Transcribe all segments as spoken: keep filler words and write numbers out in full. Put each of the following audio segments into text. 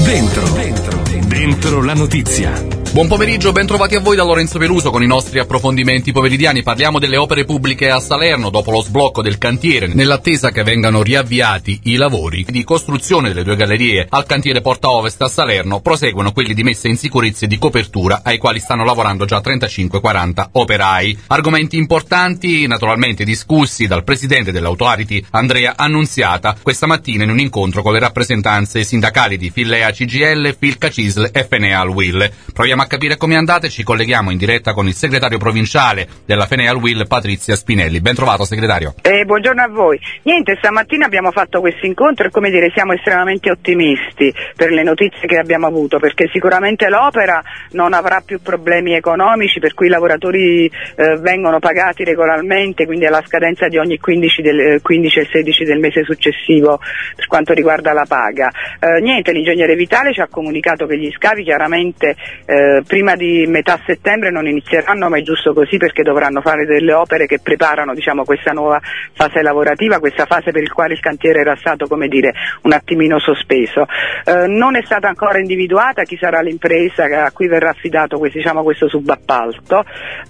Dentro, dentro, dentro la notizia. Buon pomeriggio, ben trovati a voi da Lorenzo Peluso con i nostri approfondimenti pomeridiani. Parliamo delle opere pubbliche a Salerno dopo lo sblocco del cantiere, nell'attesa che vengano riavviati i lavori di costruzione delle due gallerie al cantiere Porta Ovest a Salerno. Proseguono quelli di messa in sicurezza e di copertura, ai quali stanno lavorando già trentacinque quaranta operai. Argomenti importanti, naturalmente discussi dal presidente dell'Authority Andrea Annunziata questa mattina in un incontro con le rappresentanze sindacali di Fillea C G I L, Filca Cisl e Feneal Will. Proviamo a capire come è andata e ci colleghiamo in diretta con il segretario provinciale della Feneal Will, Patrizia Spinelli. Ben trovato, segretario. Eh, buongiorno a voi. Niente, stamattina abbiamo fatto questo incontro e, come dire, siamo estremamente ottimisti per le notizie che abbiamo avuto, perché sicuramente l'opera non avrà più problemi economici, per cui i lavoratori eh, vengono pagati regolarmente, quindi alla scadenza di ogni quindici, del, quindici e sedici del mese successivo per quanto riguarda la paga. Eh, niente, l'ingegnere Vitale ci ha comunicato che gli scavi chiaramente eh, prima di metà settembre non inizieranno, ma è giusto così, perché dovranno fare delle opere che preparano, diciamo, questa nuova fase lavorativa, questa fase per il quale il cantiere era stato, come dire, un attimino sospeso. Eh, non è stata ancora individuata chi sarà l'impresa a cui verrà affidato questo, diciamo, questo subappalto,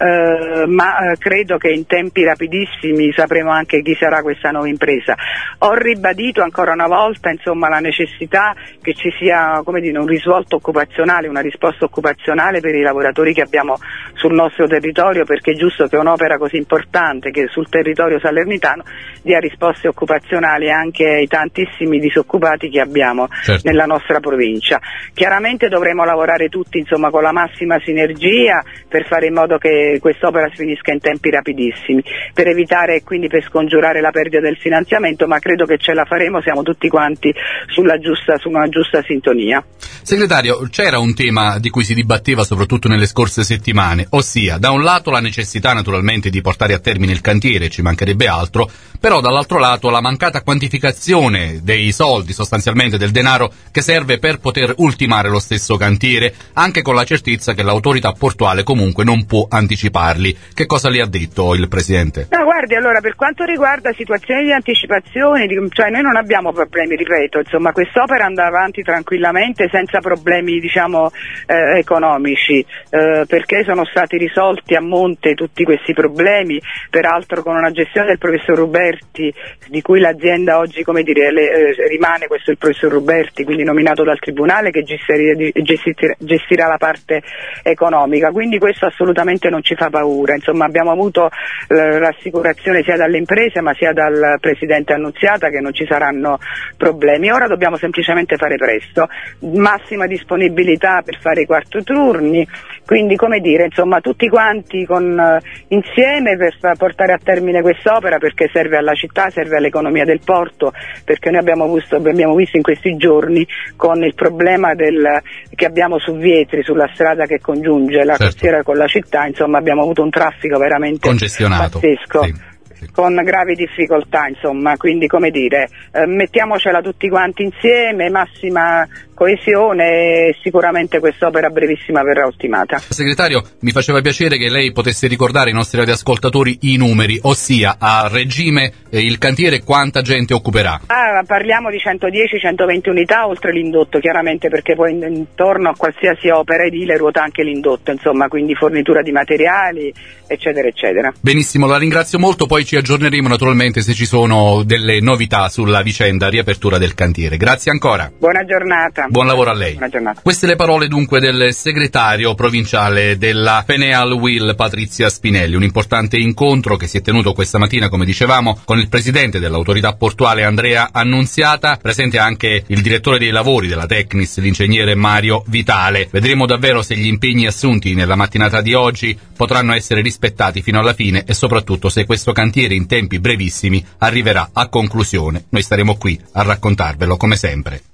eh, ma eh, credo che in tempi rapidissimi sapremo anche chi sarà questa nuova impresa. Ho ribadito ancora una volta, insomma, la necessità che ci sia, come dire, un risvolto occupazionale, una risposta occupazionale per i lavoratori che abbiamo sul nostro territorio, perché è giusto che un'opera così importante che sul territorio salernitano dia risposte occupazionali anche ai tantissimi disoccupati che abbiamo, certo, nella nostra provincia. Chiaramente dovremo lavorare tutti, insomma, con la massima sinergia per fare in modo che quest'opera si finisca in tempi rapidissimi, per evitare e quindi per scongiurare la perdita del finanziamento, ma credo che ce la faremo, siamo tutti quanti sulla giusta, su una giusta sintonia. Segretario, c'era un tema di cui si dibatteva soprattutto nelle scorse settimane, ossia da un lato la necessità naturalmente di portare a termine il cantiere, ci mancherebbe altro, però dall'altro lato la mancata quantificazione dei soldi, sostanzialmente del denaro che serve per poter ultimare lo stesso cantiere, anche con la certezza che l'autorità portuale comunque non può anticiparli. Che cosa le ha detto il Presidente? No, guardi, allora, per quanto riguarda situazioni di anticipazione, di, cioè noi non abbiamo problemi, ripeto, insomma, quest'opera andava avanti tranquillamente senza problemi, diciamo, eh, economici, eh, perché sono stati risolti a monte tutti questi problemi, peraltro con una gestione del professor Ruberti, di cui l'azienda oggi, come dire, le, eh, rimane questo il professor Ruberti, quindi nominato dal Tribunale, che gestirà, gestirà, gestirà la parte economica, quindi questo assolutamente non ci fa paura. Insomma, abbiamo avuto eh, rassicurazione sia dalle imprese ma sia dal Presidente Annunziata che non ci saranno problemi. Ora dobbiamo semplicemente fare presto, massima disponibilità per fare i quarto turni, quindi, come dire, insomma, tutti quanti con, uh, insieme per fa- portare a termine quest'opera, perché serve alla città, serve all'economia del porto, perché noi abbiamo visto, abbiamo visto in questi giorni con il problema del, che abbiamo su Vietri, sulla strada che congiunge la, certo, costiera con la città, insomma abbiamo avuto un traffico veramente congestionato, pazzesco. Sì. Con gravi difficoltà, insomma, quindi, come dire, eh, mettiamocela tutti quanti insieme, massima coesione, e sicuramente quest'opera brevissima verrà ultimata. Segretario, mi faceva piacere che lei potesse ricordare ai nostri radioascoltatori i numeri, ossia a regime eh, il cantiere quanta gente occuperà. Ah, parliamo di centodieci centoventi unità oltre l'indotto, chiaramente, perché poi intorno a qualsiasi opera edile ruota anche l'indotto, insomma, quindi fornitura di materiali, eccetera eccetera. Benissimo, la ringrazio molto, poi ci aggiorneremo naturalmente se ci sono delle novità sulla vicenda riapertura del cantiere. Grazie ancora. Buona giornata. Buon lavoro a lei. Buona giornata. Queste le parole dunque del segretario provinciale della Feneal Will, Patrizia Spinelli. Un importante incontro che si è tenuto questa mattina, come dicevamo, con il presidente dell'autorità portuale Andrea Annunziata, presente anche il direttore dei lavori della Tecnis, l'ingegnere Mario Vitale. Vedremo davvero se gli impegni assunti nella mattinata di oggi potranno essere rispettati fino alla fine e soprattutto se questo cantiere in tempi brevissimi arriverà a conclusione. Noi staremo qui a raccontarvelo come sempre.